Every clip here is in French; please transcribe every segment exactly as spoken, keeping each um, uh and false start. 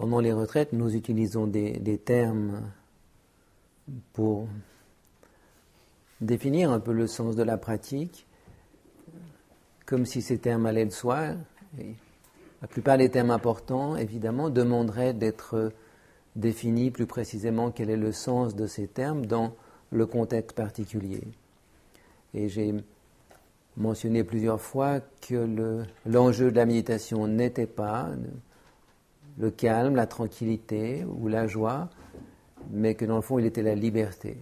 pendant les retraites, nous utilisons des, des termes pour définir un peu le sens de la pratique, comme si ces termes allaient de soi. Et la plupart des termes importants, évidemment, demanderaient d'être définis plus précisément quel est le sens de ces termes dans le contexte particulier. Et j'ai mentionné plusieurs fois que le, l'enjeu de la méditation n'était pas le calme, la tranquillité ou la joie, mais que dans le fond, il était la liberté.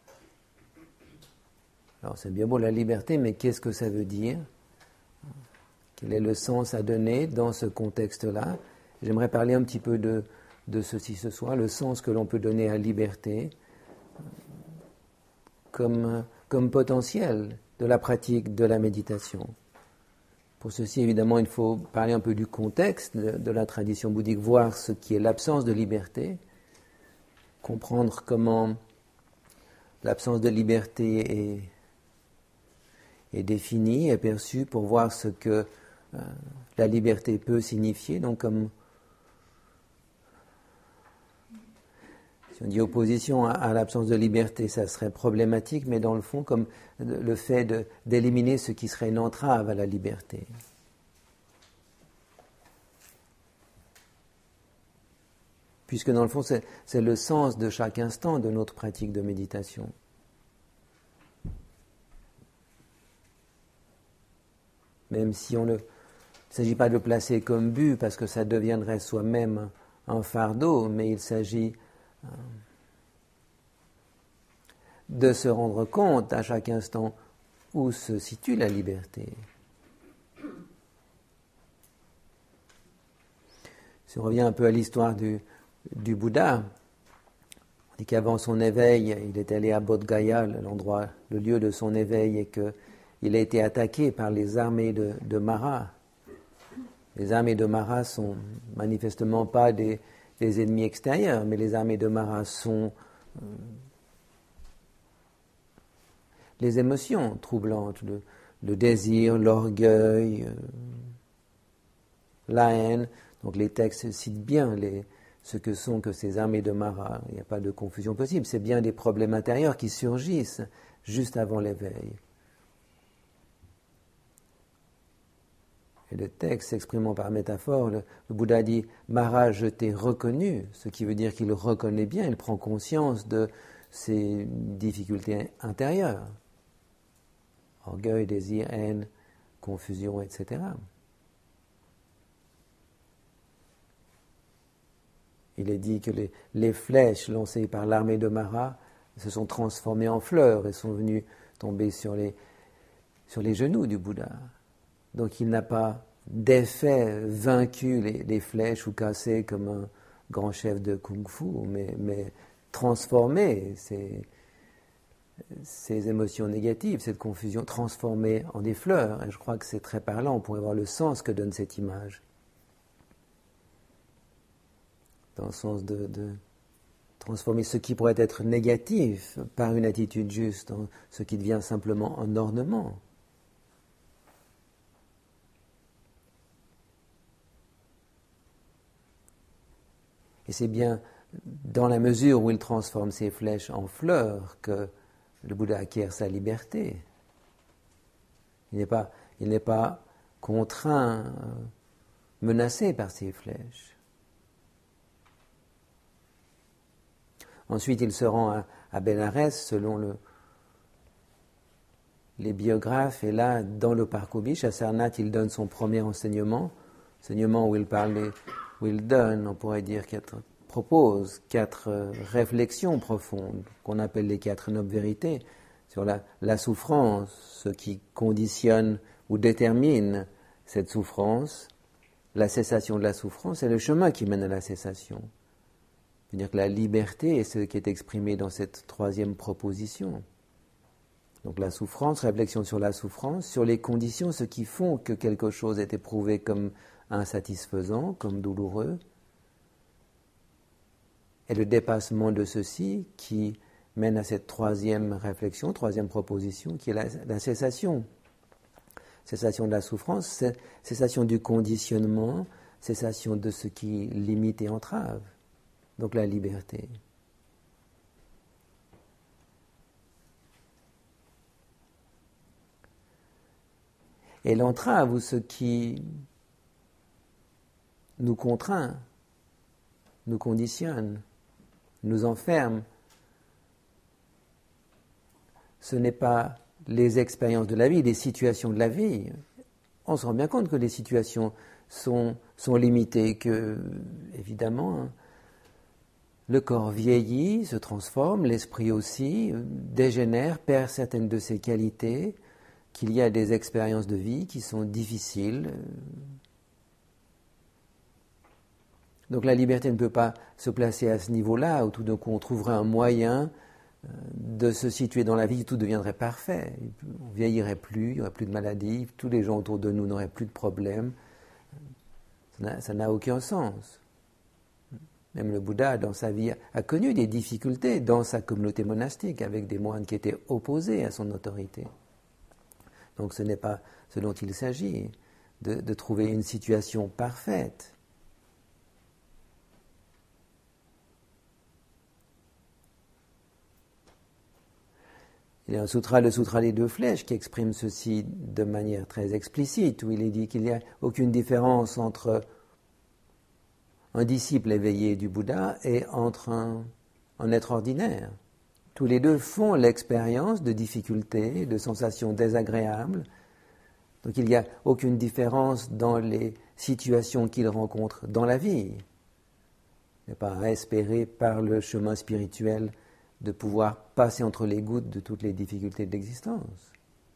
Alors c'est bien beau la liberté, mais qu'est-ce que ça veut dire ? Quel est le sens à donner dans ce contexte-là ? J'aimerais parler un petit peu de, de ceci ce soir, le sens que l'on peut donner à la liberté comme, comme potentiel de la pratique de la méditation. Pour ceci, évidemment, il faut parler un peu du contexte de, de la tradition bouddhique, voir ce qui est l'absence de liberté, comprendre comment l'absence de liberté est, est définie, est perçue, pour voir ce que euh, la liberté peut signifier. Donc, comme si on dit opposition à, à l'absence de liberté, ça serait problématique, mais dans le fond, comme le fait de, d'éliminer ce qui serait une entrave à la liberté. Puisque dans le fond, c'est, c'est le sens de chaque instant de notre pratique de méditation. Même si on ne, il ne s'agit pas de le placer comme but, parce que ça deviendrait soi-même un fardeau, mais il s'agit euh, de se rendre compte à chaque instant où se situe la liberté. Si on revient un peu à l'histoire du, du Bouddha, on dit qu'avant son éveil, il est allé à Bodh Gaya, l'endroit, le lieu de son éveil, et qu'il a été attaqué par les armées de, de Mara. Les armées de Mara sont manifestement pas des, des ennemis extérieurs, mais les armées de Mara sont euh, les émotions troublantes, le, le désir, l'orgueil, euh, la haine. Donc les textes citent bien les, ce que sont que ces armées de Mara. Il n'y a pas de confusion possible. C'est bien des problèmes intérieurs qui surgissent juste avant l'éveil. Et le texte s'exprimant par métaphore, le, le Bouddha dit « Mara, je t'ai reconnu », ce qui veut dire qu'il reconnaît bien, il prend conscience de ses difficultés intérieures. Orgueil, désir, haine, confusion, et cetera. Il est dit que les, les flèches lancées par l'armée de Mara se sont transformées en fleurs et sont venues tomber sur les, sur les genoux du Bouddha. Donc il n'a pas d'effet vaincu les, les flèches ou cassé comme un grand chef de kung-fu, mais, mais transformé ces, ces émotions négatives, cette confusion, transformée en des fleurs. Et je crois que c'est très parlant, on pourrait voir le sens que donne cette image. Dans le sens de, de transformer ce qui pourrait être négatif par une attitude juste, en ce qui devient simplement un ornement. Et c'est bien dans la mesure où il transforme ces flèches en fleurs que le Bouddha acquiert sa liberté. Il n'est pas, il n'est pas contraint, menacé par ces flèches. Ensuite, il se rend à, à Bénarès, selon le, les biographes, et là, dans le Parkobhish, à Sarnath, il donne son premier enseignement, enseignement où il parle, où il donne, on pourrait dire, quatre, propose quatre euh, réflexions profondes, qu'on appelle les quatre nobles vérités, sur la, la souffrance, ce qui conditionne ou détermine cette souffrance, la cessation de la souffrance et le chemin qui mène à la cessation. C'est-à-dire que la liberté est ce qui est exprimé dans cette troisième proposition. Donc la souffrance, réflexion sur la souffrance, sur les conditions, ce qui font que quelque chose est éprouvé comme insatisfaisant, comme douloureux, et le dépassement de ceci qui mène à cette troisième réflexion, troisième proposition, qui est la, la cessation. Cessation de la souffrance, cessation du conditionnement, cessation de ce qui limite et entrave, donc la liberté. Et l'entrave, ou ce qui nous contraint, nous conditionne, nous enferme, ce n'est pas les expériences de la vie, les situations de la vie. On se rend bien compte que les situations sont, sont limitées, que, évidemment, le corps vieillit, se transforme, l'esprit aussi, dégénère, perd certaines de ses qualités, qu'il y a des expériences de vie qui sont difficiles. Donc la liberté ne peut pas se placer à ce niveau-là, où tout d'un coup on trouverait un moyen de se situer dans la vie, tout deviendrait parfait. On ne vieillirait plus, il n'y aurait plus de maladies, tous les gens autour de nous n'auraient plus de problèmes. Ça n'a, ça n'a aucun sens. Même le Bouddha, dans sa vie, a connu des difficultés dans sa communauté monastique, avec des moines qui étaient opposés à son autorité. Donc ce n'est pas ce dont il s'agit, de, de trouver une situation parfaite. Il y a un sutra, le sutra des deux flèches, qui exprime ceci de manière très explicite, où il est dit qu'il n'y a aucune différence entre un disciple éveillé du Bouddha et entre un, un être ordinaire. Tous les deux font l'expérience de difficultés, de sensations désagréables. Donc il n'y a aucune différence dans les situations qu'ils rencontrent dans la vie. Il n'y a pas à espérer par le chemin spirituel de pouvoir passer entre les gouttes de toutes les difficultés de l'existence.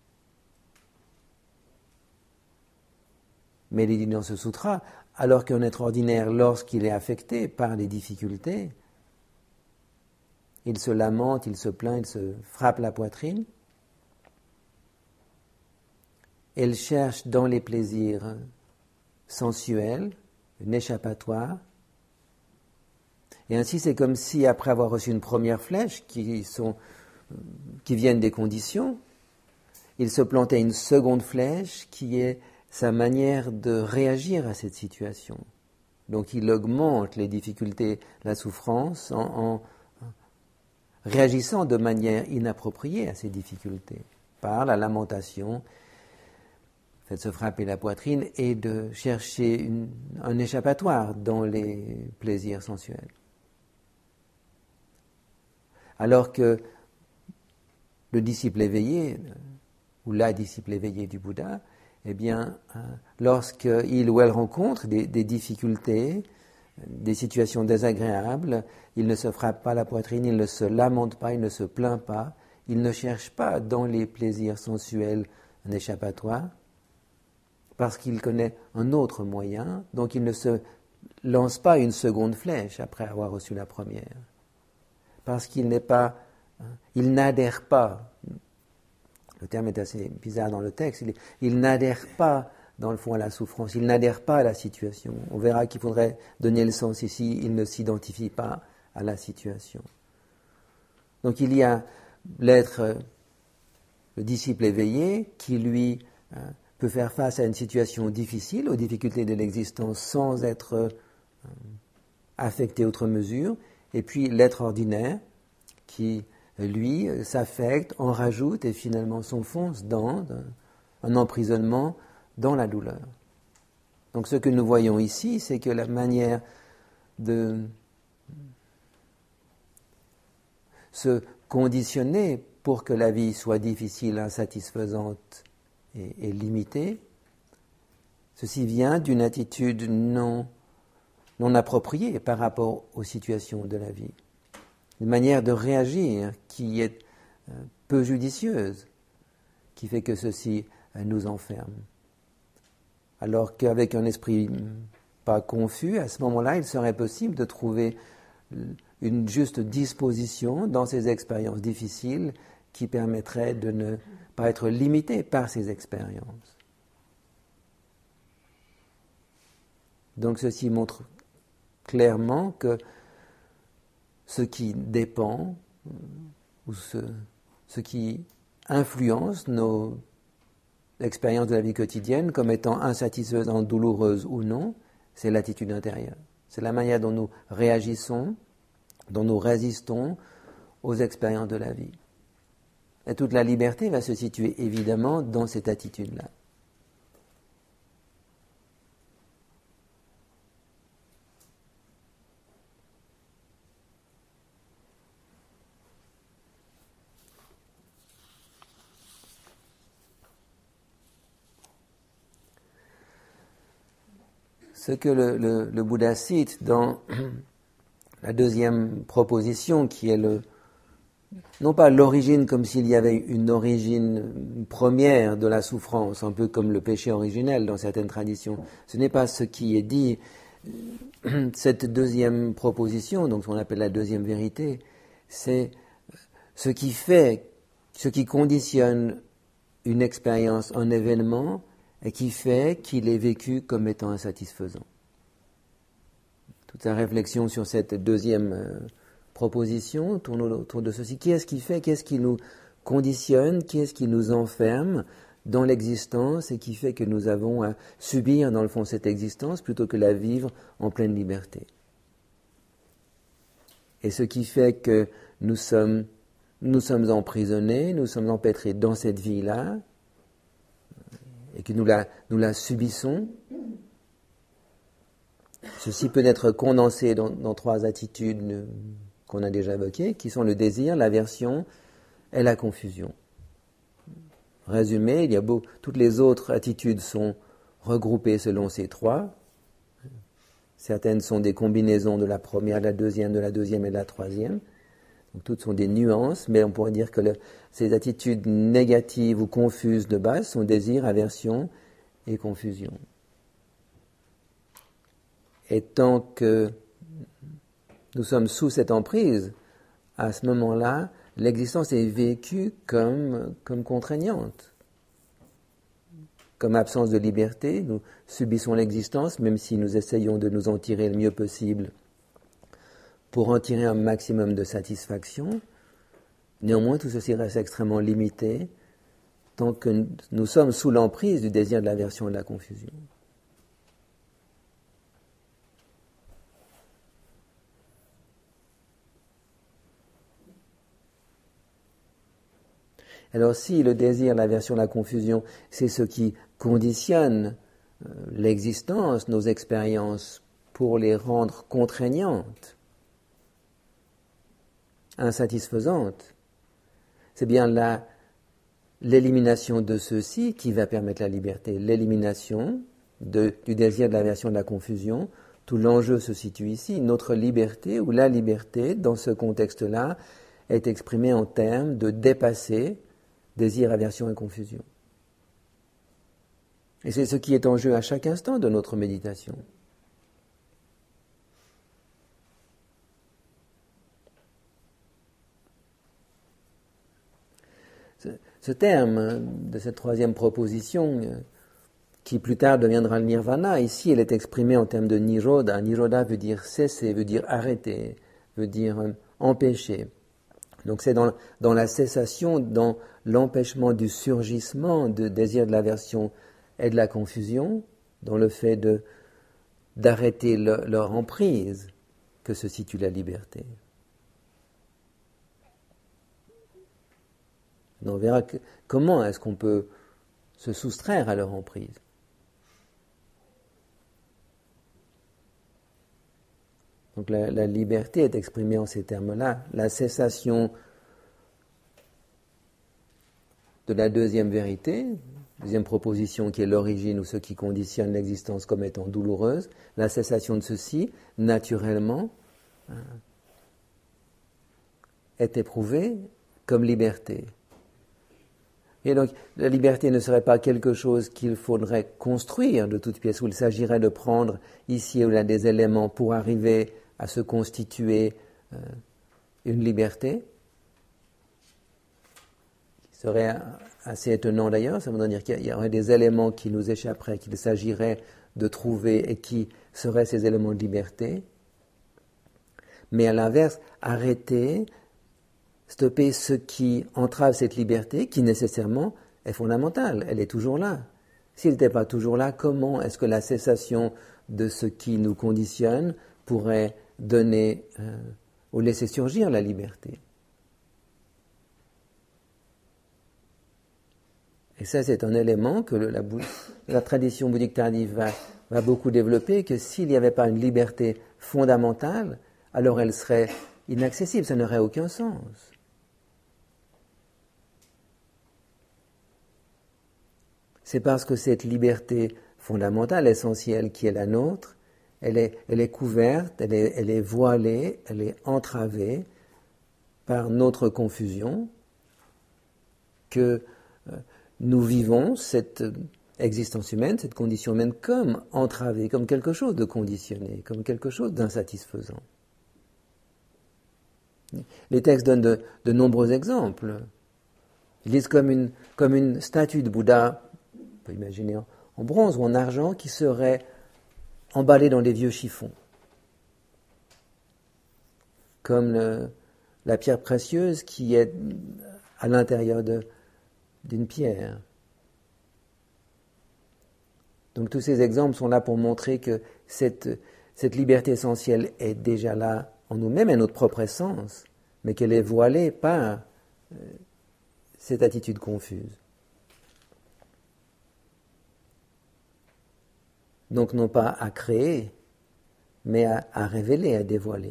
Mais il est dit dans ce sutra, alors qu'un être ordinaire, lorsqu'il est affecté par les difficultés, il se lamente, il se plaint, il se frappe la poitrine, et il cherche dans les plaisirs sensuels un échappatoire. Et ainsi, c'est comme si, après avoir reçu une première flèche, qui, sont, qui viennent des conditions, il se plantait une seconde flèche, qui est sa manière de réagir à cette situation. Donc il augmente les difficultés, la souffrance, en, en réagissant de manière inappropriée à ces difficultés, par la lamentation, fait de se frapper la poitrine et de chercher une, un échappatoire dans les plaisirs sensuels. Alors que le disciple éveillé, ou la disciple éveillée du Bouddha, eh bien, lorsqu'il ou elle rencontre des, des difficultés, des situations désagréables, il ne se frappe pas la poitrine, il ne se lamente pas, il ne se plaint pas, il ne cherche pas dans les plaisirs sensuels un échappatoire, parce qu'il connaît un autre moyen, donc il ne se lance pas une seconde flèche après avoir reçu la première. Parce qu'il n'est pas, il n'adhère pas, le terme est assez bizarre dans le texte, il, il n'adhère pas dans le fond à la souffrance, il n'adhère pas à la situation. On verra qu'il faudrait donner le sens ici, il ne s'identifie pas à la situation. Donc il y a l'être, le disciple éveillé, qui lui peut faire face à une situation difficile, aux difficultés de l'existence sans être affecté outre mesure, et puis l'être ordinaire qui, lui, s'affecte, en rajoute et finalement s'enfonce dans un emprisonnement dans la douleur. Donc ce que nous voyons ici, c'est que la manière de se conditionner pour que la vie soit difficile, insatisfaisante et, et limitée, ceci vient d'une attitude non non appropriée par rapport aux situations de la vie. Une manière de réagir qui est peu judicieuse, qui fait que ceci nous enferme. Alors qu'avec un esprit pas confus, à ce moment-là, il serait possible de trouver une juste disposition dans ces expériences difficiles qui permettrait de ne pas être limité par ces expériences. Donc ceci montre clairement que ce qui dépend ou ce, ce qui influence nos expériences de la vie quotidienne comme étant insatisfaisantes, douloureuses ou non, c'est l'attitude intérieure. C'est la manière dont nous réagissons, dont nous résistons aux expériences de la vie. Et toute la liberté va se situer évidemment dans cette attitude-là. Ce que le, le, le Bouddha cite dans la deuxième proposition, qui est le, non pas l'origine comme s'il y avait une origine première de la souffrance, un peu comme le péché originel dans certaines traditions. Ce n'est pas ce qui est dit. Cette deuxième proposition, donc ce qu'on appelle la deuxième vérité, c'est ce qui fait, ce qui conditionne une expérience, un événement, et qui fait qu'il est vécu comme étant insatisfaisant. Toute sa réflexion sur cette deuxième euh, proposition tourne autour de ceci. Qu'est-ce qui fait, qu'est-ce qui nous conditionne, qu'est-ce qui nous enferme dans l'existence et qui fait que nous avons à subir, dans le fond, cette existence plutôt que la vivre en pleine liberté. Et ce qui fait que nous sommes, nous sommes emprisonnés, nous sommes empêtrés dans cette vie-là, et que nous la, nous la subissons. Ceci peut être condensé dans, dans trois attitudes qu'on a déjà évoquées, qui sont le désir, l'aversion et la confusion. Résumé, il y a beau, toutes les autres attitudes sont regroupées selon ces trois. Certaines sont des combinaisons de la première, de la deuxième, de la deuxième et de la troisième. Donc, toutes sont des nuances, mais on pourrait dire que le, ces attitudes négatives ou confuses de base sont désir, aversion et confusion. Et tant que nous sommes sous cette emprise, à ce moment-là, l'existence est vécue comme, comme contraignante, comme absence de liberté. Nous subissons l'existence, même si nous essayons de nous en tirer le mieux possible pour en tirer un maximum de satisfaction. Néanmoins, tout ceci reste extrêmement limité tant que nous sommes sous l'emprise du désir, de l'aversion et de la confusion. Alors si le désir, l'aversion, la confusion, c'est ce qui conditionne euh, l'existence, nos expériences, pour les rendre contraignantes, insatisfaisantes, c'est bien là l'élimination de ceux-ci qui va permettre la liberté. L'élimination de, du désir, de l'aversion, de la confusion, tout l'enjeu se situe ici. Notre liberté, ou la liberté, dans ce contexte-là, est exprimée en termes de dépasser désir, aversion et confusion. Et c'est ce qui est en jeu à chaque instant de notre méditation. Ce, ce terme de cette troisième proposition, qui plus tard deviendra le nirvana, ici elle est exprimée en termes de nirodha. Nirodha veut dire cesser, veut dire arrêter, veut dire empêcher. Donc c'est dans, dans la cessation, dans l'empêchement du surgissement de désir, de l'aversion et de la confusion, dans le fait de, d'arrêter le, leur emprise, que se situe la liberté. On verra que, comment est-ce qu'on peut se soustraire à leur emprise. Donc la, la liberté est exprimée en ces termes-là. La cessation de la deuxième vérité, deuxième proposition qui est l'origine ou ce qui conditionne l'existence comme étant douloureuse, la cessation de ceci, naturellement, est éprouvée comme liberté. Et donc, la liberté ne serait pas quelque chose qu'il faudrait construire de toute pièce, où il s'agirait de prendre ici ou là des éléments pour arriver à se constituer euh, une liberté. Ce serait assez étonnant d'ailleurs, ça voudrait dire qu'il y aurait des éléments qui nous échapperaient, qu'il s'agirait de trouver et qui seraient ces éléments de liberté. Mais à l'inverse, arrêter, stopper ce qui entrave cette liberté, qui nécessairement est fondamentale, elle est toujours là. S'il n'était pas toujours là, comment est-ce que la cessation de ce qui nous conditionne pourrait donner euh, ou laisser surgir la liberté? Et ça, c'est un élément que le, la, la tradition bouddhique tardive va, va beaucoup développer, que s'il n'y avait pas une liberté fondamentale, alors elle serait inaccessible, ça n'aurait aucun sens. C'est parce que cette liberté fondamentale, essentielle, qui est la nôtre, elle est, elle est couverte, elle est, elle est voilée, elle est entravée par notre confusion, que euh, nous vivons cette existence humaine, cette condition humaine, comme entravée, comme quelque chose de conditionné, comme quelque chose d'insatisfaisant. Les textes donnent de, de nombreux exemples. Ils disent comme une, comme une statue de Bouddha, on peut imaginer en, en bronze ou en argent, qui serait emballée dans des vieux chiffons. Comme le, la pierre précieuse qui est à l'intérieur de, d'une pierre. Donc tous ces exemples sont là pour montrer que cette, cette liberté essentielle est déjà là en nous-mêmes, à notre propre essence, mais qu'elle est voilée par euh, cette attitude confuse. Donc non pas à créer, mais à, à révéler, à dévoiler.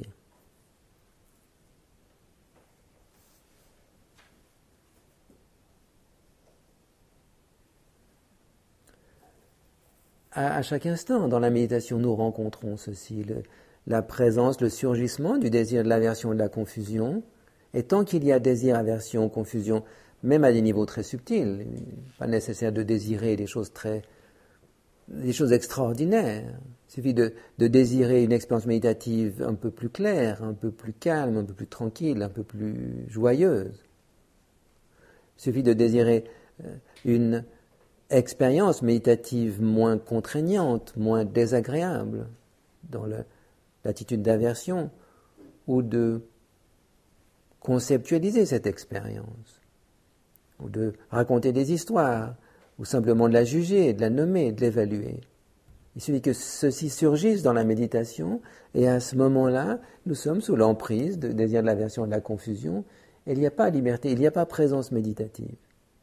À, à chaque instant, dans la méditation, nous rencontrons ceci, le, la présence, le surgissement du désir, de l'aversion et de la confusion. Et tant qu'il y a désir, aversion, confusion, même à des niveaux très subtils, pas nécessaire de désirer des choses très, des choses extraordinaires. Il suffit de, de désirer une expérience méditative un peu plus claire, un peu plus calme, un peu plus tranquille, un peu plus joyeuse. Il suffit de désirer une expérience méditative moins contraignante, moins désagréable, dans le, l'attitude d'aversion, ou de conceptualiser cette expérience, ou de raconter des histoires, ou simplement de la juger, de la nommer, de l'évaluer. Il suffit que ceci surgisse dans la méditation, et à ce moment-là, nous sommes sous l'emprise du désir de l'aversion et de la confusion, et il n'y a pas liberté, il n'y a pas présence méditative.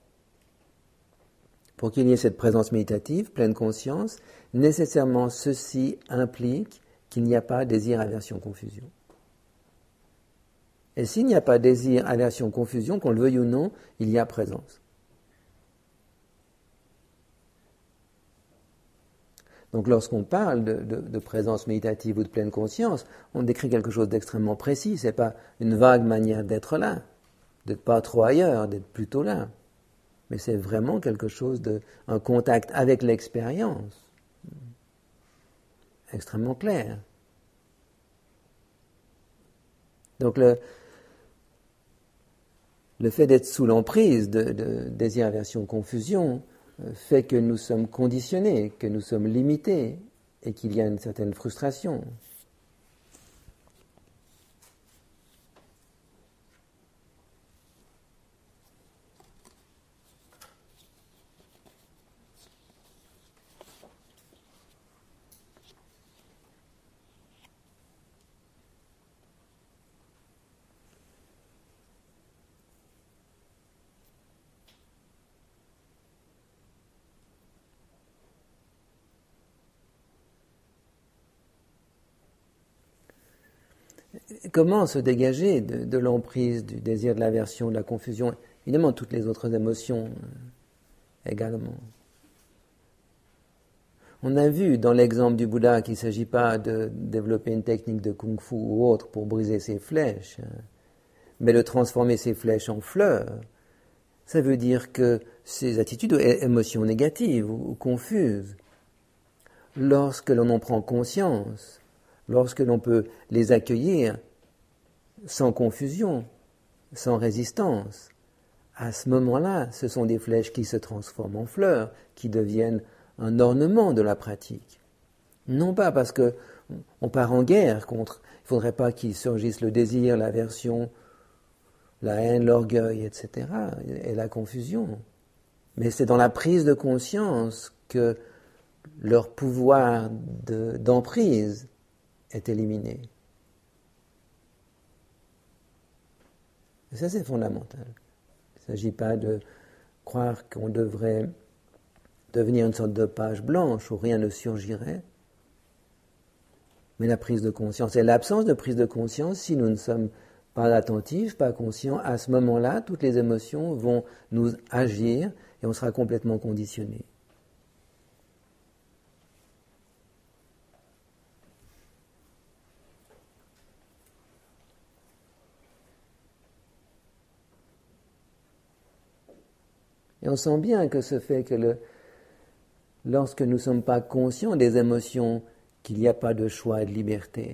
Pour qu'il y ait cette présence méditative, pleine conscience, nécessairement ceci implique qu'il n'y a pas désir, aversion, confusion. Et s'il n'y a pas désir, aversion, confusion, qu'on le veuille ou non, il y a présence. Donc lorsqu'on parle de, de, de présence méditative ou de pleine conscience, on décrit quelque chose d'extrêmement précis. Ce n'est pas une vague manière d'être là, d'être pas trop ailleurs, d'être plutôt là. Mais c'est vraiment quelque chose de, un contact avec l'expérience, extrêmement clair. Donc le, le fait d'être sous l'emprise de, de désir, aversion, confusion fait que nous sommes conditionnés, que nous sommes limités et qu'il y a une certaine frustration. Comment se dégager de, de l'emprise du désir, de l'aversion, de la confusion, évidemment toutes les autres émotions euh, également. On a vu dans l'exemple du Bouddha qu'il ne s'agit pas de développer une technique de kung-fu ou autre pour briser ses flèches, hein, mais de transformer ses flèches en fleurs. Ça veut dire que ces attitudes ou émotions négatives ou, ou confuses, lorsque l'on en prend conscience, lorsque l'on peut les accueillir sans confusion, sans résistance, à ce moment-là, ce sont des flèches qui se transforment en fleurs, qui deviennent un ornement de la pratique. Non pas parce que on part en guerre contre, il ne faudrait pas qu'il surgisse le désir, l'aversion, la haine, l'orgueil, et cetera, et la confusion. Mais c'est dans la prise de conscience que leur pouvoir de, d'emprise est éliminé. Et ça, c'est fondamental. Il ne s'agit pas de croire qu'on devrait devenir une sorte de page blanche où rien ne surgirait, mais la prise de conscience. Et l'absence de prise de conscience, si nous ne sommes pas attentifs, pas conscients, à ce moment-là, toutes les émotions vont nous agir et on sera complètement conditionné. Et on sent bien que ce fait que le, lorsque nous ne sommes pas conscients des émotions, qu'il n'y a pas de choix et de liberté.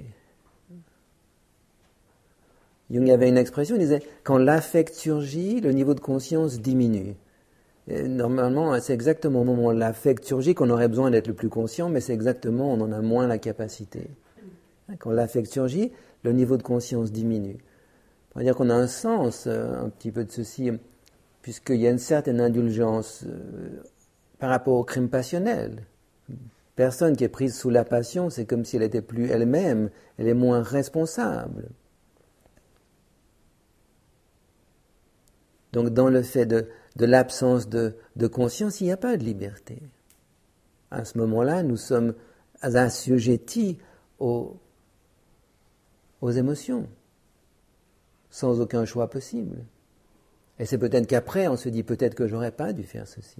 Jung avait une expression, il disait, quand l'affect surgit, le niveau de conscience diminue. Et normalement, c'est exactement au moment où l'affect surgit qu'on aurait besoin d'être le plus conscient, mais c'est exactement, on en a moins la capacité. Quand l'affect surgit, le niveau de conscience diminue. On va dire qu'on a un sens, un petit peu de ceci, puisqu'il y a une certaine indulgence euh, par rapport au crime passionnel. Personne qui est prise sous la passion, c'est comme si elle n'était plus elle-même, elle est moins responsable. Donc dans le fait de, de l'absence de, de conscience, il n'y a pas de liberté. À ce moment-là, nous sommes assujettis aux, aux émotions, sans aucun choix possible. Et c'est peut-être qu'après, on se dit peut-être que j'aurais pas dû faire ceci.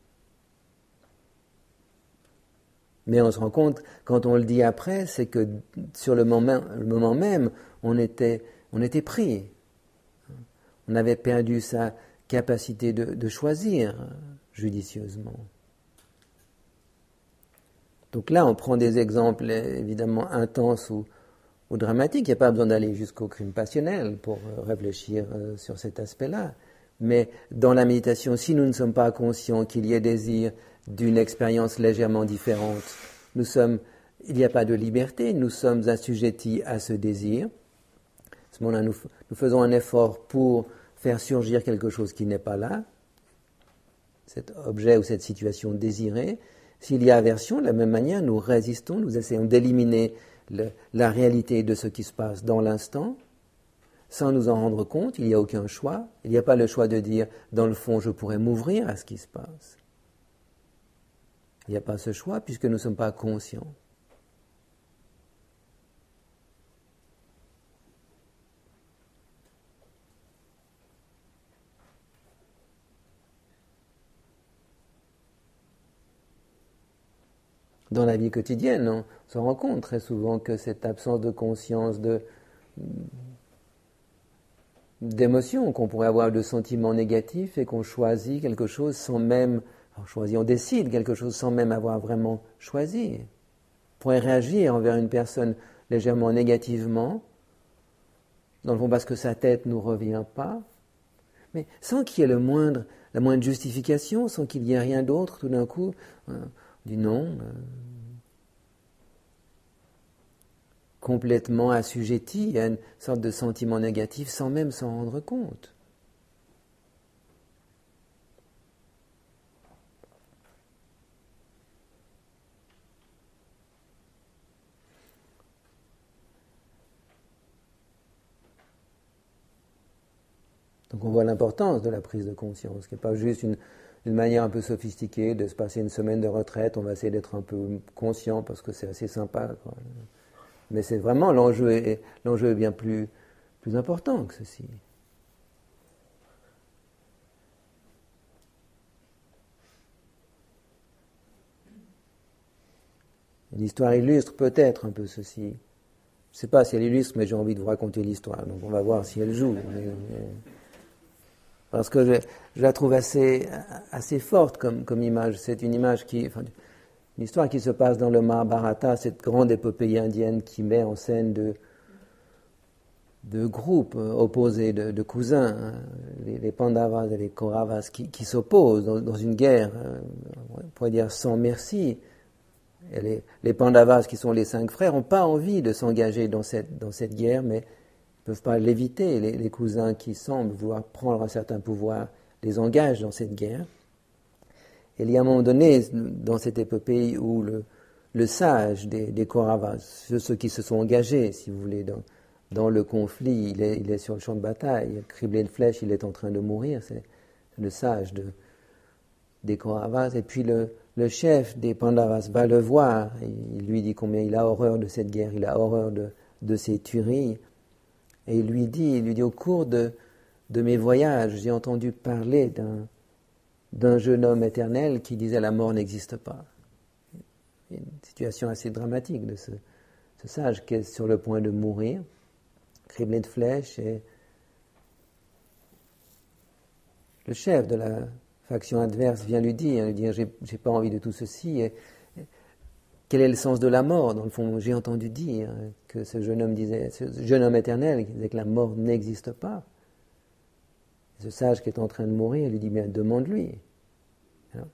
Mais on se rend compte, quand on le dit après, c'est que sur le moment, le moment même, on était, on était pris. On avait perdu sa capacité de, de choisir judicieusement. Donc là, on prend des exemples évidemment intenses ou, ou dramatiques. Il n'y a pas besoin d'aller jusqu'au crime passionnel pour réfléchir sur cet aspect-là. Mais dans la méditation, si nous ne sommes pas conscients qu'il y ait désir d'une expérience légèrement différente, nous sommes, il n'y a pas de liberté, nous sommes assujettis à ce désir. À ce moment-là, nous, nous faisons un effort pour faire surgir quelque chose qui n'est pas là, cet objet ou cette situation désirée. S'il y a aversion, de la même manière, nous résistons, nous essayons d'éliminer le, la réalité de ce qui se passe dans l'instant, sans nous en rendre compte. Il n'y a aucun choix. Il n'y a pas le choix de dire, dans le fond, je pourrais m'ouvrir à ce qui se passe. Il n'y a pas ce choix puisque nous ne sommes pas conscients. Dans la vie quotidienne, on se rend compte très souvent que cette absence de conscience, de, d'émotions qu'on pourrait avoir, de sentiments négatifs, et qu'on choisit quelque chose sans même, on choisit, on décide quelque chose sans même avoir vraiment choisi. On pourrait réagir envers une personne légèrement négativement, dans le fond parce que sa tête ne nous revient pas, mais sans qu'il y ait le moindre, la moindre justification, sans qu'il y ait rien d'autre, tout d'un coup, on dit non, euh, complètement assujetti à une sorte de sentiment négatif sans même s'en rendre compte. Donc on voit l'importance de la prise de conscience, qui n'est pas juste une, une manière un peu sophistiquée de se passer une semaine de retraite, on va essayer d'être un peu conscient parce que c'est assez sympa, quoi. Mais c'est vraiment, l'enjeu est, l'enjeu est bien plus, plus important que ceci. L'histoire illustre peut-être un peu ceci. Je ne sais pas si elle illustre, mais j'ai envie de vous raconter l'histoire, donc on va voir si elle joue. Mais, mais... Parce que je, je la trouve assez, assez forte comme, comme image. C'est une image qui... Enfin, une histoire qui se passe dans le Mahabharata, cette grande épopée indienne qui met en scène de, de groupes opposés, de, de cousins, hein, les, les Pandavas et les Kauravas, qui, qui s'opposent dans, dans une guerre, euh, on pourrait dire sans merci. Et les, les Pandavas, qui sont les cinq frères, n'ont pas envie de s'engager dans cette, dans cette guerre, mais ne peuvent pas l'éviter. Les, les cousins qui semblent vouloir prendre un certain pouvoir les engagent dans cette guerre. Et il y a un moment donné, dans cette épopée, où le, le sage des, des Kauravas, ceux, ceux qui se sont engagés, si vous voulez, dans, dans le conflit, il est, il est sur le champ de bataille, criblé de flèches, il est en train de mourir, c'est le sage de, des Kauravas. Et puis le, le chef des Pandavas va le voir, et il lui dit combien il a horreur de cette guerre, il a horreur de, de ces tueries. Et il lui dit, il lui dit au cours de, de mes voyages, j'ai entendu parler d'un, d'un jeune homme éternel qui disait la mort n'existe pas. Il y a une situation assez dramatique de ce, ce sage qui est sur le point de mourir, criblé de flèches, et le chef de la faction adverse vient lui dire, lui dire j'ai, j'ai pas envie de tout ceci. Et, et, quel est le sens de la mort? Dans le fond, j'ai entendu dire que ce jeune homme disait, ce jeune homme éternel qui disait que la mort n'existe pas. Ce sage qui est en train de mourir lui dit, bien, demande-lui. Alors,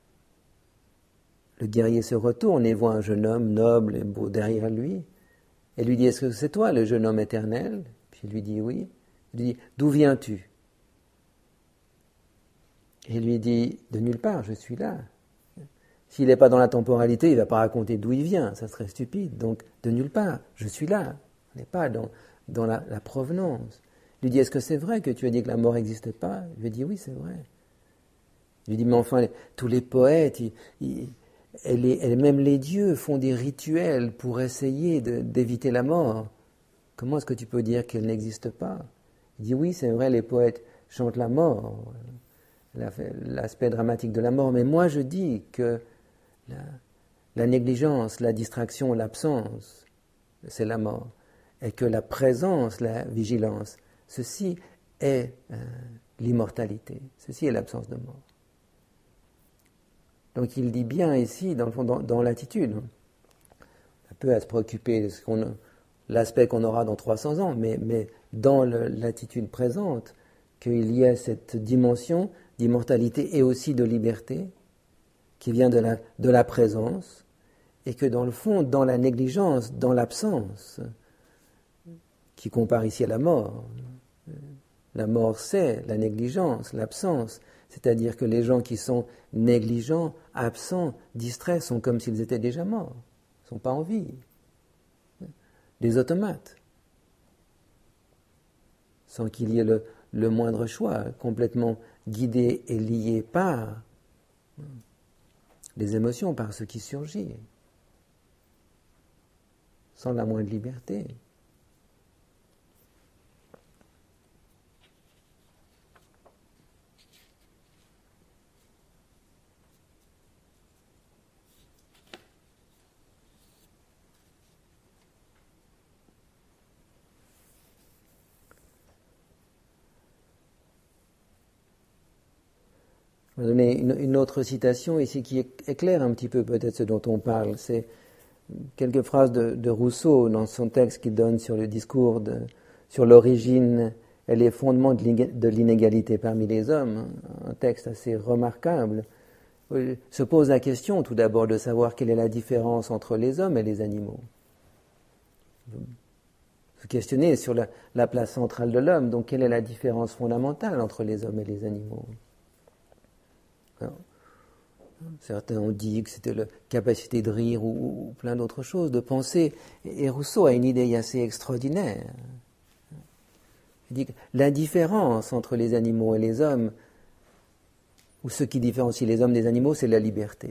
le guerrier se retourne et voit un jeune homme noble et beau derrière lui, et lui dit, est-ce que c'est toi le jeune homme éternel? Puis il lui dit, oui. Il lui dit, d'où viens-tu? Et il lui dit, de nulle part, je suis là. S'il n'est pas dans la temporalité, il ne va pas raconter d'où il vient, ça serait stupide. Donc, de nulle part, je suis là. On n'est pas dans, dans la, la provenance. Il lui dit, est-ce que c'est vrai que tu as dit que la mort n'existait pas? Il lui dit, oui, c'est vrai. Il lui dit, mais enfin, tous les poètes, ils, ils, et, les, et même les dieux font des rituels pour essayer de, d'éviter la mort. Comment est-ce que tu peux dire qu'elle n'existe pas? Il dit, oui, c'est vrai, les poètes chantent la mort, l'aspect dramatique de la mort, mais moi je dis que la, la négligence, la distraction, l'absence, c'est la mort, et que la présence, la vigilance, ceci est euh, l'immortalité, ceci est l'absence de mort. Donc il dit bien ici, dans le fond, dans, dans l'attitude, un peu à se préoccuper de ce qu'on, l'aspect qu'on aura dans trois cents ans, mais, mais dans le, l'attitude présente, qu'il y ait cette dimension d'immortalité et aussi de liberté qui vient de la, de la présence, et que dans le fond, dans la négligence, dans l'absence, qui compare ici à la mort, la mort c'est la négligence, l'absence, c'est-à-dire que les gens qui sont négligents, absents, distraits, sont comme s'ils étaient déjà morts, ne sont pas en vie, des automates, sans qu'il y ait le, le moindre choix, complètement guidés et liés par les émotions, par ce qui surgit, sans la moindre liberté. Je vais donner une, une autre citation ici qui éclaire un petit peu peut-être ce dont on parle. C'est quelques phrases de, de Rousseau dans son texte qu'il donne sur le discours de, sur l'origine et les fondements de l'inégalité parmi les hommes. Un texte assez remarquable. Il se pose la question tout d'abord de savoir quelle est la différence entre les hommes et les animaux. Se questionner sur la, la place centrale de l'homme. Donc quelle est la différence fondamentale entre les hommes et les animaux? Alors, certains ont dit que c'était la capacité de rire ou, ou plein d'autres choses, de penser. Et Rousseau a une idée assez extraordinaire. Il dit que la différence entre les animaux et les hommes, ou ce qui différencie les hommes des animaux, c'est la liberté.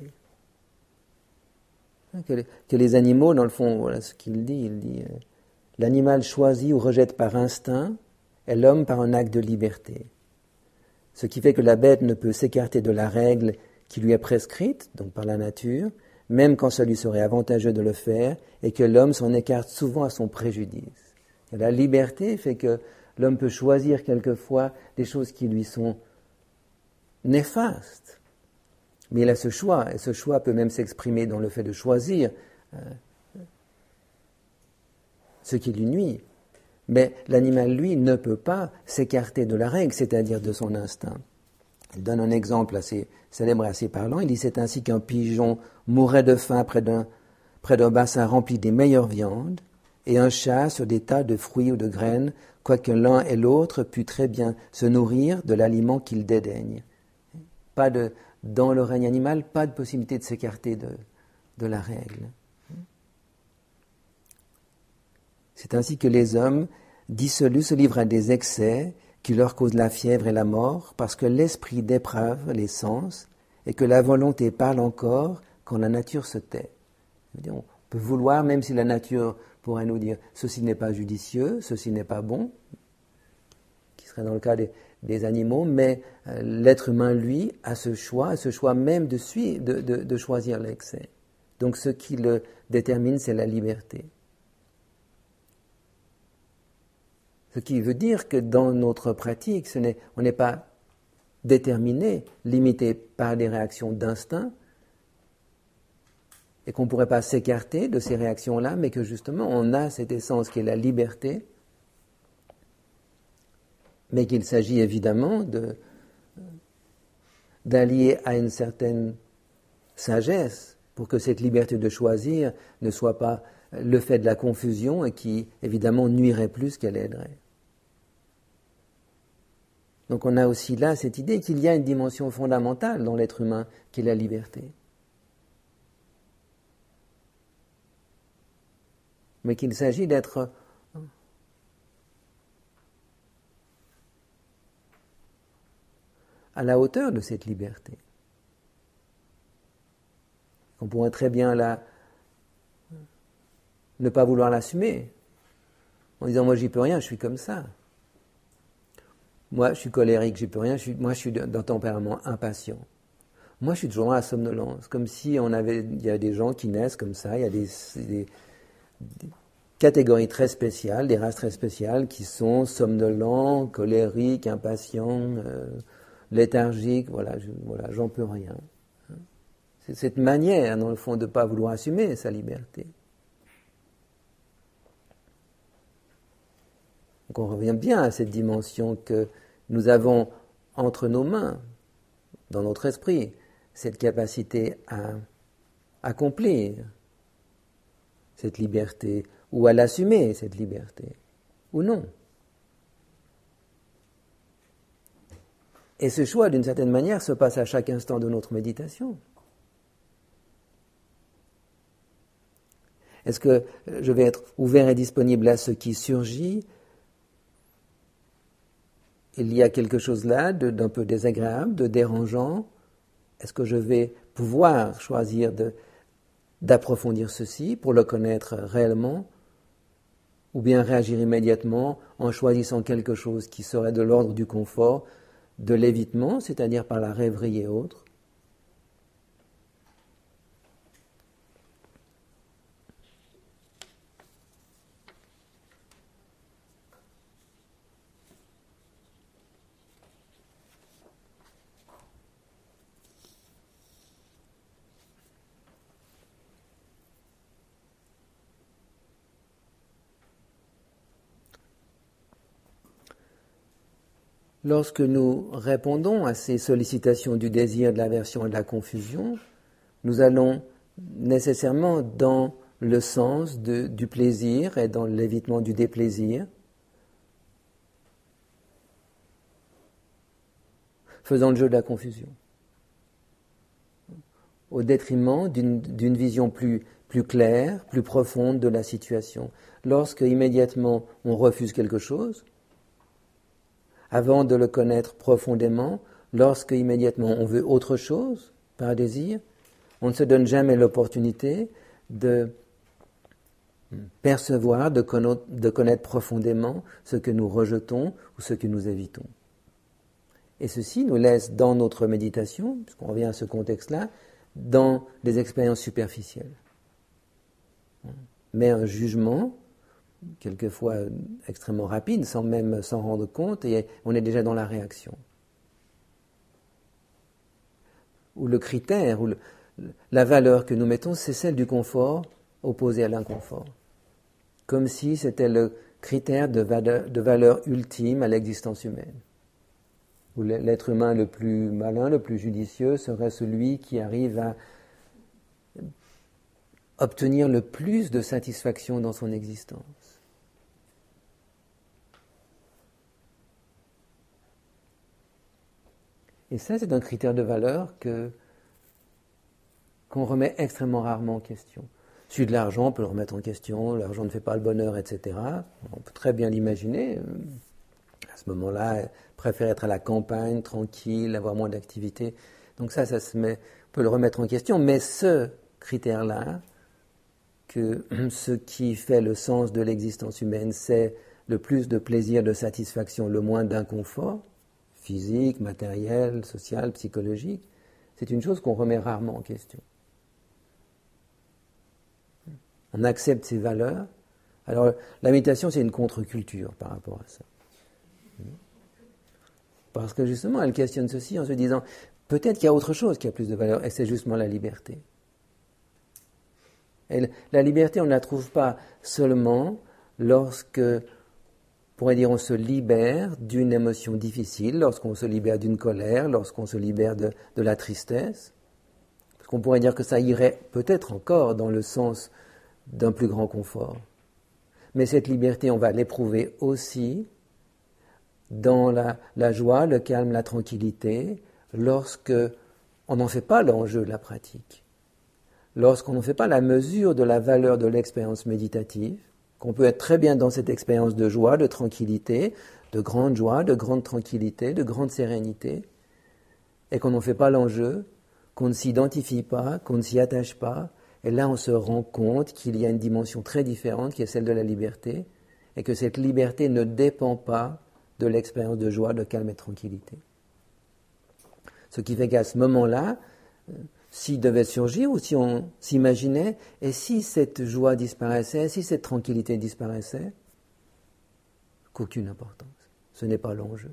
Que les, que les animaux, dans le fond, voilà ce qu'il dit, il dit euh, l'animal choisit ou rejette par instinct, et l'homme par un acte de liberté. Ce qui fait que la bête ne peut s'écarter de la règle qui lui est prescrite, donc par la nature, même quand ça lui serait avantageux de le faire, et que l'homme s'en écarte souvent à son préjudice. Et la liberté fait que l'homme peut choisir quelquefois des choses qui lui sont néfastes. Mais il a ce choix, et ce choix peut même s'exprimer dans le fait de choisir euh, ce qui lui nuit. Mais l'animal, lui, ne peut pas s'écarter de la règle, c'est-à-dire de son instinct. Il donne un exemple assez célèbre et assez parlant. Il dit, c'est ainsi qu'un pigeon mourrait de faim près d'un, près d'un bassin rempli des meilleures viandes, et un chat sur des tas de fruits ou de graines, quoique l'un et l'autre pût très bien se nourrir de l'aliment qu'il dédaigne. Pas de, dans le règne animal, pas de possibilité de s'écarter de, de la règle. C'est ainsi que les hommes dissolus se livrent à des excès qui leur causent la fièvre et la mort, parce que l'esprit déprave les sens et que la volonté parle encore quand la nature se tait. On peut vouloir, même si la nature pourrait nous dire « ceci n'est pas judicieux, ceci n'est pas bon », qui serait dans le cas des, des animaux, mais euh, l'être humain, lui, a ce choix, a ce choix même de, suivre, de, de, de choisir l'excès. Donc ce qui le détermine, c'est la liberté. Ce qui veut dire que dans notre pratique, ce n'est, on n'est pas déterminé, limité par des réactions d'instinct, et qu'on ne pourrait pas s'écarter de ces réactions-là, mais que justement on a cette essence qui est la liberté, mais qu'il s'agit évidemment de, d'allier à une certaine sagesse pour que cette liberté de choisir ne soit pas le fait de la confusion et qui évidemment nuirait plus qu'elle aiderait. Donc on a aussi là cette idée qu'il y a une dimension fondamentale dans l'être humain qui est la liberté. Mais qu'il s'agit d'être à la hauteur de cette liberté. On pourrait très bien la, ne pas vouloir l'assumer, en disant « moi j'y peux rien, je suis comme ça ». Moi, je suis colérique, j'y peux rien. Je suis, moi, je suis d'un tempérament impatient. Moi, je suis toujours dans la somnolence, comme si on avait, il y a des gens qui naissent comme ça. Il y a des, des, des catégories très spéciales, des races très spéciales qui sont somnolents, colériques, impatients, euh, léthargiques. Voilà, je, voilà, j'en peux rien. C'est cette manière, dans le fond, de ne pas vouloir assumer sa liberté. Donc on revient bien à cette dimension que nous avons entre nos mains, dans notre esprit, cette capacité à accomplir cette liberté, ou à l'assumer, cette liberté, ou non. Et ce choix, d'une certaine manière, se passe à chaque instant de notre méditation. Est-ce que je vais être ouvert et disponible à ce qui surgit ? Il y a quelque chose là de, d'un peu désagréable, de dérangeant. Est-ce que je vais pouvoir choisir de, d'approfondir ceci pour le connaître réellement, ou bien réagir immédiatement en choisissant quelque chose qui serait de l'ordre du confort, de l'évitement, c'est-à-dire par la rêverie et autres? Lorsque nous répondons à ces sollicitations du désir, de l'aversion et de la confusion, nous allons nécessairement dans le sens de, du plaisir et dans l'évitement du déplaisir, faisant le jeu de la confusion, au détriment d'une, d'une vision plus, plus claire, plus profonde de la situation. Lorsque immédiatement on refuse quelque chose, avant de le connaître profondément, lorsque immédiatement on veut autre chose, par désir, on ne se donne jamais l'opportunité de percevoir, de connaître, de connaître profondément ce que nous rejetons ou ce que nous évitons. Et ceci nous laisse dans notre méditation, puisqu'on revient à ce contexte-là, dans des expériences superficielles. Mais un jugement, quelquefois extrêmement rapide, sans même s'en rendre compte, et on est déjà dans la réaction. Ou le critère, ou le, la valeur que nous mettons, c'est celle du confort opposé à l'inconfort. Comme si c'était le critère de valeur, de valeur ultime à l'existence humaine. Où l'être humain le plus malin, le plus judicieux, serait celui qui arrive à obtenir le plus de satisfaction dans son existence. Et ça, c'est un critère de valeur que, qu'on remet extrêmement rarement en question. Celui de l'argent, on peut le remettre en question, l'argent ne fait pas le bonheur, et cetera. On peut très bien l'imaginer. À ce moment-là, préfère être à la campagne, tranquille, avoir moins d'activité. Donc ça, ça se met, on peut le remettre en question. Mais ce critère-là, que ce qui fait le sens de l'existence humaine, c'est le plus de plaisir, de satisfaction, le moins d'inconfort, physique, matériel, social, psychologique, c'est une chose qu'on remet rarement en question. On accepte ces valeurs. Alors, la méditation, c'est une contre-culture par rapport à ça. Parce que justement, elle questionne ceci en se disant, peut-être qu'il y a autre chose qui a plus de valeur, et c'est justement la liberté. Et la liberté, on ne la trouve pas seulement lorsque, on pourrait dire, on se libère d'une émotion difficile, lorsqu'on se libère d'une colère, lorsqu'on se libère de, de la tristesse. Parce qu'on pourrait dire que ça irait peut-être encore dans le sens d'un plus grand confort. Mais cette liberté, on va l'éprouver aussi dans la, la joie, le calme, la tranquillité, lorsque on n'en fait pas l'enjeu de la pratique. Lorsqu'on ne fait pas la mesure de la valeur de l'expérience méditative, qu'on peut être très bien dans cette expérience de joie, de tranquillité, de grande joie, de grande tranquillité, de grande sérénité, et qu'on n'en fait pas l'enjeu, qu'on ne s'identifie pas, qu'on ne s'y attache pas, et là on se rend compte qu'il y a une dimension très différente qui est celle de la liberté, et que cette liberté ne dépend pas de l'expérience de joie, de calme et de tranquillité. Ce qui fait qu'à ce moment-là, s'il devait surgir, ou si on s'imaginait, et si cette joie disparaissait, si cette tranquillité disparaissait, qu'aucune importance. Ce n'est pas l'enjeu.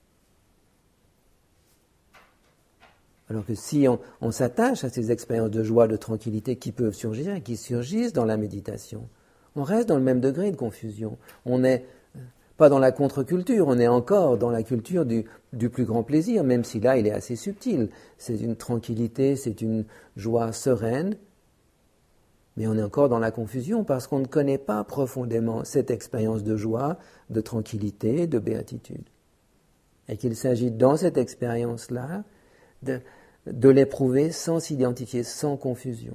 Alors que si on, on s'attache à ces expériences de joie, de tranquillité qui peuvent surgir et qui surgissent dans la méditation, on reste dans le même degré de confusion. On n'est pas dans la contre-culture, on est encore dans la culture du, du plus grand plaisir, même si là il est assez subtil. C'est une tranquillité, c'est une joie sereine, mais on est encore dans la confusion parce qu'on ne connaît pas profondément cette expérience de joie, de tranquillité, de béatitude. Et qu'il s'agit dans cette expérience-là de, de l'éprouver sans s'identifier, sans confusion.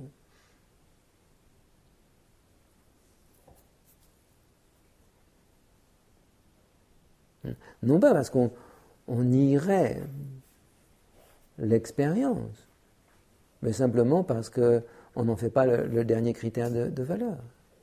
Non pas parce qu'on on nierait l'expérience, mais simplement parce qu'on n'en fait pas le, le dernier critère de, de valeur.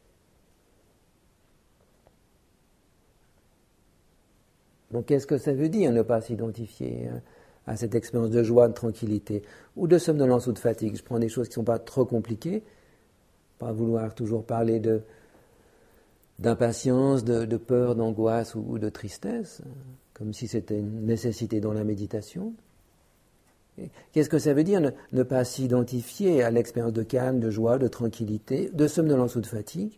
Donc qu'est-ce que ça veut dire ne pas s'identifier à cette expérience de joie, de tranquillité, ou de somnolence ou de fatigue? Je prends des choses qui ne sont pas trop compliquées, pas vouloir toujours parler de d'impatience, de, de peur, d'angoisse ou, ou de tristesse, comme si c'était une nécessité dans la méditation. Et qu'est-ce que ça veut dire ne, ne pas s'identifier à l'expérience de calme, de joie, de tranquillité, de somnolence ou de fatigue?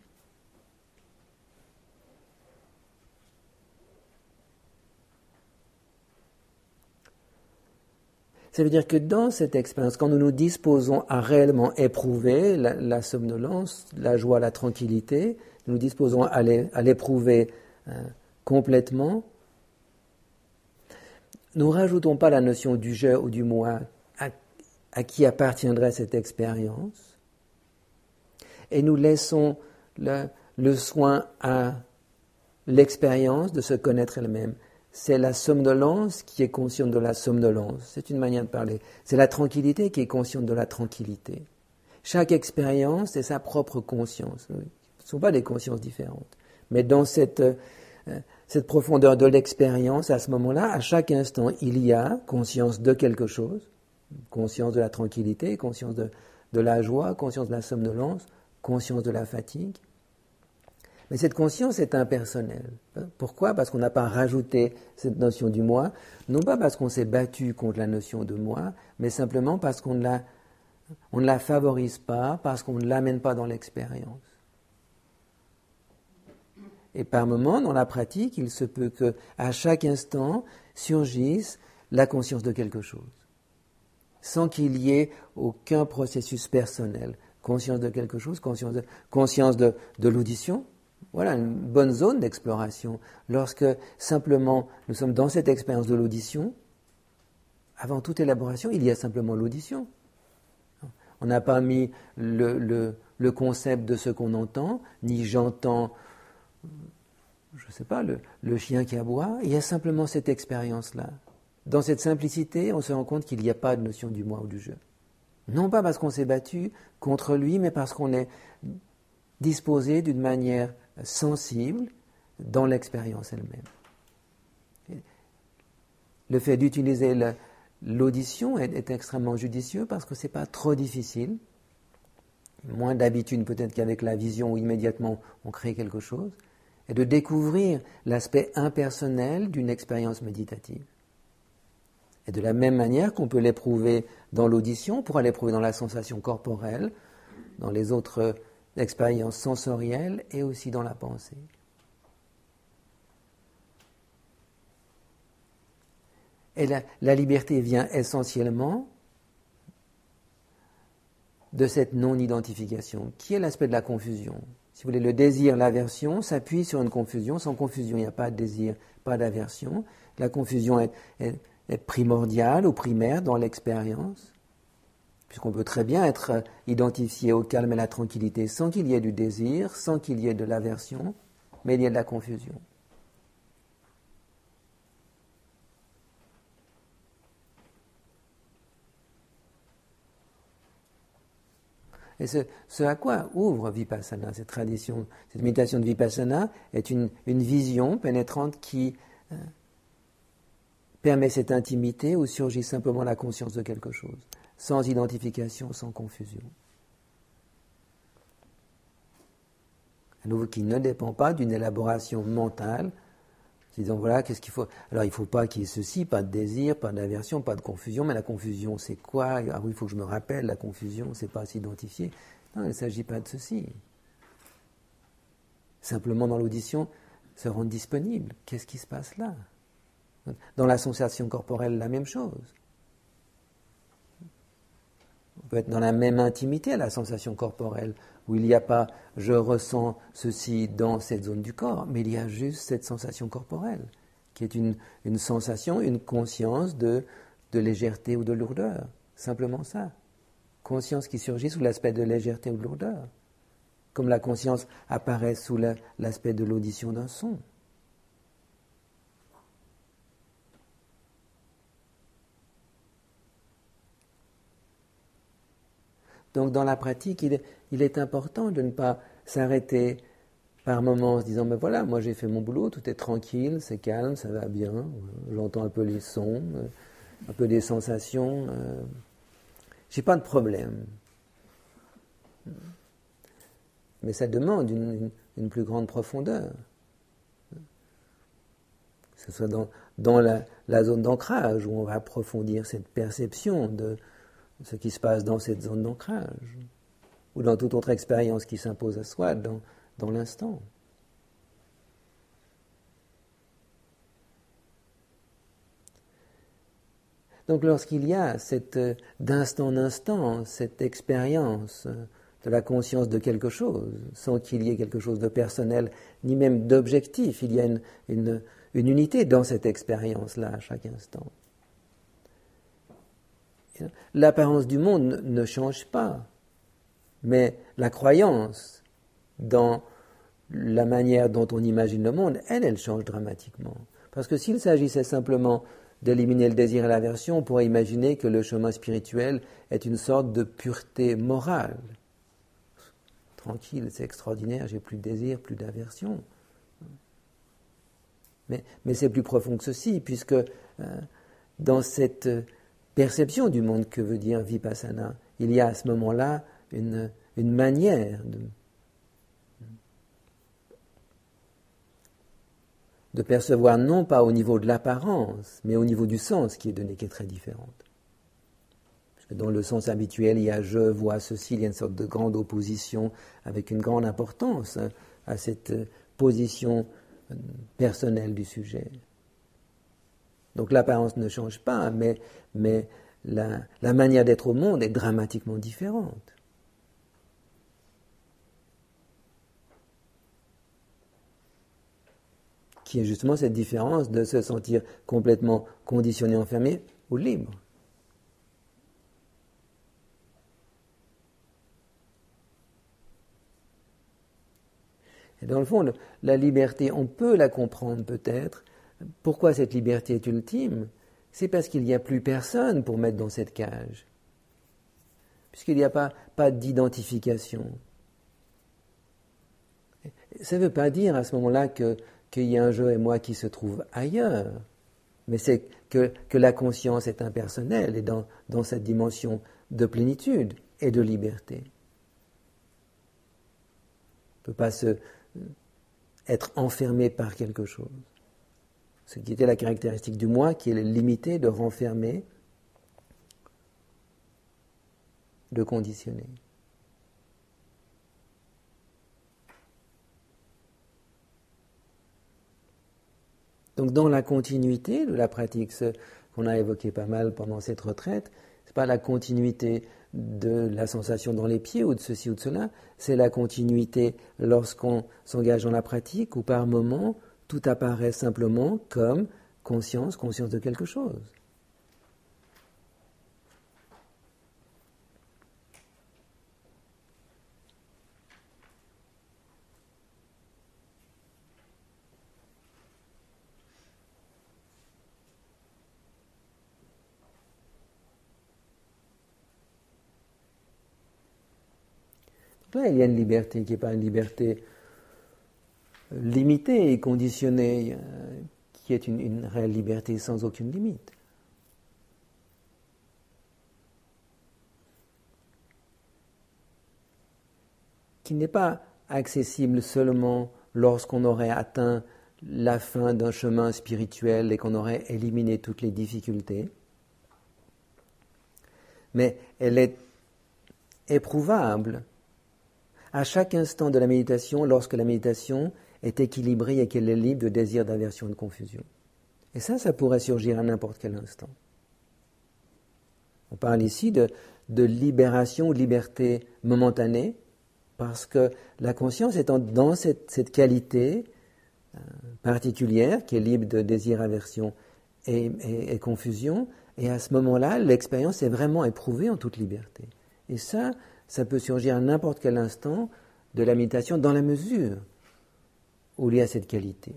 Ça veut dire que dans cette expérience, quand nous nous disposons à réellement éprouver la, la somnolence, la joie, la tranquillité, nous nous disposons à, les, à l'éprouver hein, complètement, nous ne rajoutons pas la notion du je ou du moi à, à qui appartiendrait cette expérience, et nous laissons le, le soin à l'expérience de se connaître elle-même. C'est la somnolence qui est consciente de la somnolence. C'est une manière de parler. C'est la tranquillité qui est consciente de la tranquillité. Chaque expérience est sa propre conscience. Ce ne sont pas des consciences différentes. Mais dans cette, euh, cette profondeur de l'expérience, à ce moment-là, à chaque instant, il y a conscience de quelque chose. Conscience de la tranquillité, conscience de, de la joie, conscience de la somnolence, conscience de la fatigue. Mais cette conscience est impersonnelle. Pourquoi ? Parce qu'on n'a pas rajouté cette notion du moi, non pas parce qu'on s'est battu contre la notion de moi, mais simplement parce qu'on ne la, on ne la favorise pas, parce qu'on ne l'amène pas dans l'expérience. Et par moments, dans la pratique, il se peut qu'à chaque instant surgisse la conscience de quelque chose, sans qu'il y ait aucun processus personnel. Conscience de quelque chose, conscience de, conscience de, de l'audition. Voilà une bonne zone d'exploration. Lorsque simplement nous sommes dans cette expérience de l'audition, avant toute élaboration, il y a simplement l'audition. On n'a pas mis le, le, le concept de ce qu'on entend, ni j'entends, je ne sais pas, le, le chien qui aboie. Il y a simplement cette expérience-là. Dans cette simplicité, on se rend compte qu'il n'y a pas de notion du moi ou du je. Non pas parce qu'on s'est battu contre lui, mais parce qu'on est disposé d'une manière sensible dans l'expérience elle-même. Le fait d'utiliser le, l'audition est, est extrêmement judicieux parce que ce n'est pas trop difficile. Moins d'habitude peut-être qu'avec la vision où immédiatement on crée quelque chose. Et de découvrir l'aspect impersonnel d'une expérience méditative. Et de la même manière qu'on peut l'éprouver dans l'audition, on pourra l'éprouver dans la sensation corporelle, dans les autres expériences sensorielles et aussi dans la pensée. Et la, la liberté vient essentiellement de cette non-identification, qui est l'aspect de la confusion. Si vous voulez, le désir, l'aversion s'appuie sur une confusion. Sans confusion, il n'y a pas de désir, pas d'aversion. La confusion est, est, est primordiale ou primaire dans l'expérience, puisqu'on peut très bien être identifié au calme et à la tranquillité sans qu'il y ait du désir, sans qu'il y ait de l'aversion, mais il y a de la confusion. Et ce, ce à quoi ouvre Vipassana, cette tradition, cette méditation de Vipassana, est une, une vision pénétrante qui euh, permet cette intimité où surgit simplement la conscience de quelque chose, sans identification, sans confusion. À nouveau, qui ne dépend pas d'une élaboration mentale, disant voilà, qu'est-ce qu'il faut. Alors, il ne faut pas qu'il y ait ceci, pas de désir, pas d'aversion, pas de confusion, mais la confusion, c'est quoi? Ah oui, il faut que je me rappelle, la confusion, c'est pas s'identifier. Non, il ne s'agit pas de ceci. Simplement, dans l'audition, se rendre disponible. Qu'est-ce qui se passe là? Dans la sensation corporelle, la même chose. On peut être dans la même intimité à la sensation corporelle, où il n'y a pas « je ressens ceci dans cette zone du corps », mais il y a juste cette sensation corporelle, qui est une, une sensation, une conscience de, de légèreté ou de lourdeur. Simplement ça. Conscience qui surgit sous l'aspect de légèreté ou de lourdeur. Comme la conscience apparaît sous la, l'aspect de l'audition d'un son. Donc dans la pratique, il est, il est important de ne pas s'arrêter par moments en se disant « mais voilà, moi j'ai fait mon boulot, tout est tranquille, c'est calme, ça va bien, j'entends un peu les sons, un peu des sensations, euh, j'ai pas de problème. » Mais ça demande une, une, une plus grande profondeur. Que ce soit dans, dans la, la zone d'ancrage où on va approfondir cette perception de ce qui se passe dans cette zone d'ancrage, ou dans toute autre expérience qui s'impose à soi dans, dans l'instant. Donc lorsqu'il y a cette, d'instant en instant, cette expérience de la conscience de quelque chose, sans qu'il y ait quelque chose de personnel, ni même d'objectif, il y a une, une, une unité dans cette expérience-là à chaque instant. L'apparence du monde ne change pas, mais la croyance dans la manière dont on imagine le monde, elle, elle change dramatiquement. Parce que s'il s'agissait simplement d'éliminer le désir et l'aversion, on pourrait imaginer que le chemin spirituel est une sorte de pureté morale. Tranquille, c'est extraordinaire, j'ai plus de désir, plus d'aversion. Mais, mais c'est plus profond que ceci, puisque euh, dans cette perception du monde que veut dire Vipassana, il y a à ce moment-là une, une manière de, de percevoir non pas au niveau de l'apparence, mais au niveau du sens qui est donné, qui est très différente. Parce que dans le sens habituel, il y a « je vois ceci », il y a une sorte de grande opposition avec une grande importance à cette position personnelle du sujet. Donc l'apparence ne change pas, mais, mais la, la manière d'être au monde est dramatiquement différente. Qui est justement cette différence de se sentir complètement conditionné, enfermé ou libre. Et dans le fond, le, la liberté, on peut la comprendre peut-être. Pourquoi cette liberté est ultime? C'est parce qu'il n'y a plus personne pour mettre dans cette cage. Puisqu'il n'y a pas, pas d'identification. Ça ne veut pas dire à ce moment-là que, qu'il y a un je et moi qui se trouvent ailleurs. Mais c'est que, que la conscience est impersonnelle et dans, dans cette dimension de plénitude et de liberté. On ne peut pas se, être enfermé par quelque chose. Ce qui était la caractéristique du moi, qui est limité de renfermer, de conditionner. Donc dans la continuité de la pratique, ce qu'on a évoqué pas mal pendant cette retraite, ce n'est pas la continuité de la sensation dans les pieds ou de ceci ou de cela, c'est la continuité lorsqu'on s'engage dans la pratique où par moment tout apparaît simplement comme conscience, conscience de quelque chose. Là, il y a une liberté qui n'est pas une liberté limitée et conditionnée, qui est une, une réelle liberté sans aucune limite. Qui n'est pas accessible seulement lorsqu'on aurait atteint la fin d'un chemin spirituel et qu'on aurait éliminé toutes les difficultés, mais elle est éprouvable à chaque instant de la méditation, lorsque la méditation est équilibrée et qu'elle est libre de désir, d'aversion, de confusion. Et ça, ça pourrait surgir à n'importe quel instant. On parle ici de, de libération ou de liberté momentanée, parce que la conscience étant dans cette, cette qualité euh, particulière, qui est libre de désir, aversion et, et, et confusion, et à ce moment-là, l'expérience est vraiment éprouvée en toute liberté. Et ça, ça peut surgir à n'importe quel instant de la méditation dans la mesure où il y a cette qualité.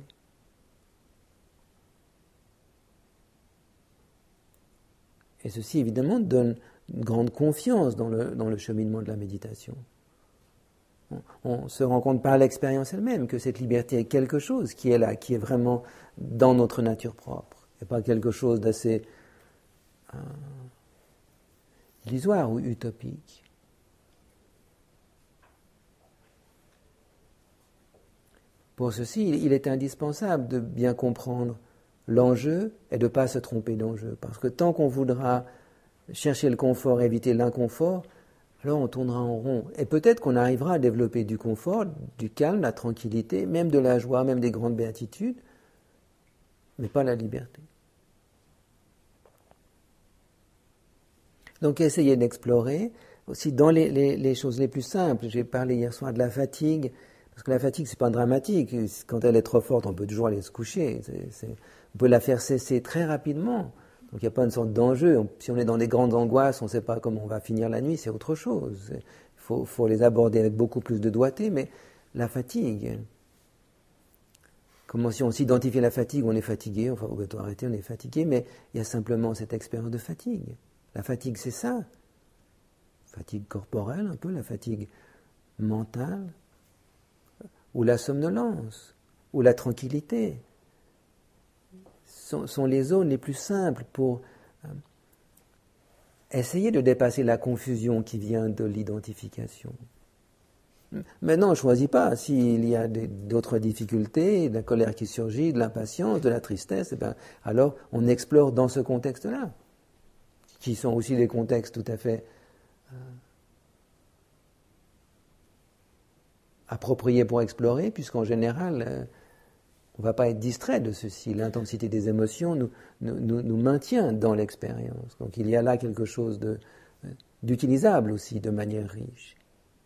Et ceci, évidemment, donne une grande confiance dans le, dans le cheminement de la méditation. On, on se rend compte par l'expérience elle-même que cette liberté est quelque chose qui est là, qui est vraiment dans notre nature propre, et pas quelque chose d'assez euh, illusoire ou utopique. Pour ceci, il est indispensable de bien comprendre l'enjeu et de ne pas se tromper d'enjeu. Parce que tant qu'on voudra chercher le confort, éviter l'inconfort, alors on tournera en rond. Et peut-être qu'on arrivera à développer du confort, du calme, la tranquillité, même de la joie, même des grandes béatitudes, mais pas la liberté. Donc essayez d'explorer aussi dans les, les, les choses les plus simples. J'ai parlé hier soir de la fatigue. Parce que la fatigue, c'est pas dramatique. Quand elle est trop forte, on peut toujours aller se coucher. C'est, c'est, on peut la faire cesser très rapidement. Donc il n'y a pas une sorte d'enjeu. On, si on est dans des grandes angoisses, on ne sait pas comment on va finir la nuit, c'est autre chose. Il faut, faut les aborder avec beaucoup plus de doigté, mais la fatigue. Comment si on s'identifie à la fatigue, on est fatigué, enfin, on va arrêter, on est fatigué, mais il y a simplement cette expérience de fatigue. La fatigue, c'est ça. Fatigue corporelle, un peu, la fatigue mentale, ou la somnolence, ou la tranquillité, sont, sont les zones les plus simples pour euh, essayer de dépasser la confusion qui vient de l'identification. Maintenant, on ne choisit pas. S'il y a des, d'autres difficultés, de la colère qui surgit, de l'impatience, de la tristesse, eh bien, alors on explore dans ce contexte-là, qui sont aussi des contextes tout à fait euh, approprié pour explorer, puisqu'en général, euh, on ne va pas être distrait de ceci. L'intensité des émotions nous, nous, nous, nous maintient dans l'expérience. Donc il y a là quelque chose de, d'utilisable aussi, de manière riche.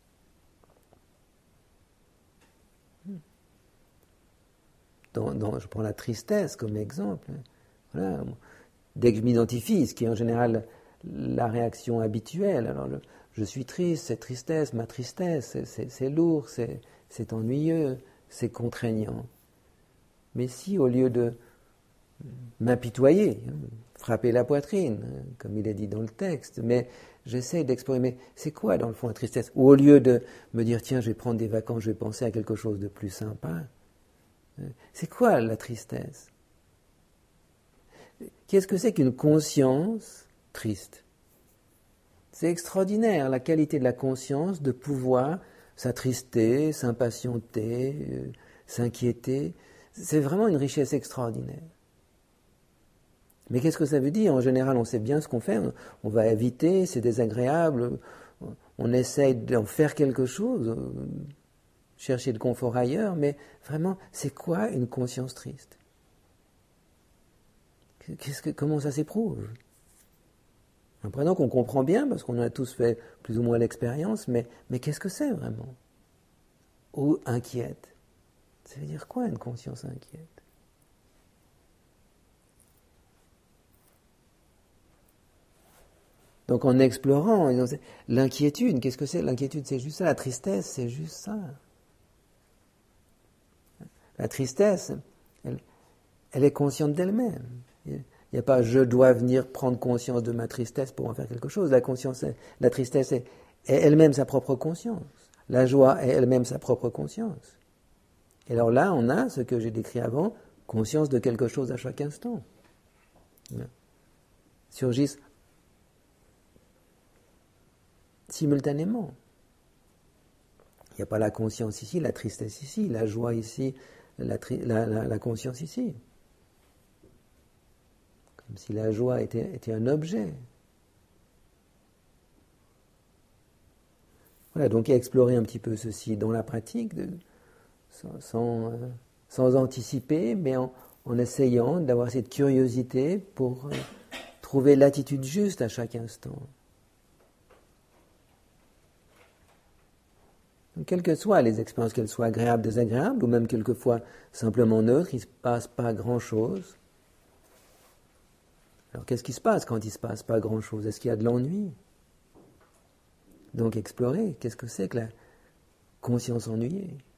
Dans, dans, je prends la tristesse comme exemple. Voilà. Dès que je m'identifie, ce qui est en général la réaction habituelle, alors le, je suis triste, cette tristesse, ma tristesse, c'est, c'est, c'est lourd, c'est, c'est ennuyeux, c'est contraignant. Mais si, au lieu de m'apitoyer, frapper la poitrine, comme il est dit dans le texte, mais j'essaie d'explorer, mais c'est quoi dans le fond la tristesse? Ou au lieu de me dire, tiens, je vais prendre des vacances, je vais penser à quelque chose de plus sympa, c'est quoi la tristesse? Qu'est-ce que c'est qu'une conscience triste? C'est extraordinaire, la qualité de la conscience de pouvoir s'attrister, s'impatienter, euh, s'inquiéter. C'est vraiment une richesse extraordinaire. Mais qu'est-ce que ça veut dire? En général, on sait bien ce qu'on fait. On va éviter, c'est désagréable. On essaye d'en faire quelque chose, chercher le confort ailleurs. Mais vraiment, c'est quoi une conscience triste? Qu'est-ce que, comment ça s'éprouve? Maintenant qu'on comprend bien, parce qu'on a tous fait plus ou moins l'expérience, mais, mais qu'est-ce que c'est vraiment? Ou inquiète? Ça veut dire quoi une conscience inquiète? Donc en explorant, l'inquiétude, qu'est-ce que c'est? L'inquiétude, c'est juste ça. La tristesse, c'est juste ça. La tristesse, elle, elle est consciente d'elle-même. Il n'y a pas « je dois venir prendre conscience de ma tristesse pour en faire quelque chose ». La, conscience, la tristesse est, est elle-même sa propre conscience. La joie est elle-même sa propre conscience. Et alors là, on a ce que j'ai décrit avant, conscience de quelque chose à chaque instant. Surgissent simultanément. Il n'y a pas la conscience ici, la tristesse ici, la joie ici, la, tri- la, la, la conscience ici. Comme si la joie était, était un objet. Voilà, donc explorer un petit peu ceci dans la pratique, de, sans, sans, euh, sans anticiper, mais en, en essayant d'avoir cette curiosité pour euh, trouver l'attitude juste à chaque instant. Donc, quelles que soient les expériences, qu'elles soient agréables, désagréables, ou même quelquefois simplement neutres, il ne se passe pas grand-chose. Alors qu'est-ce qui se passe quand il ne se passe pas grand-chose? Est-ce qu'il y a de l'ennui? Donc explorer, qu'est-ce que c'est que la conscience ennuyée?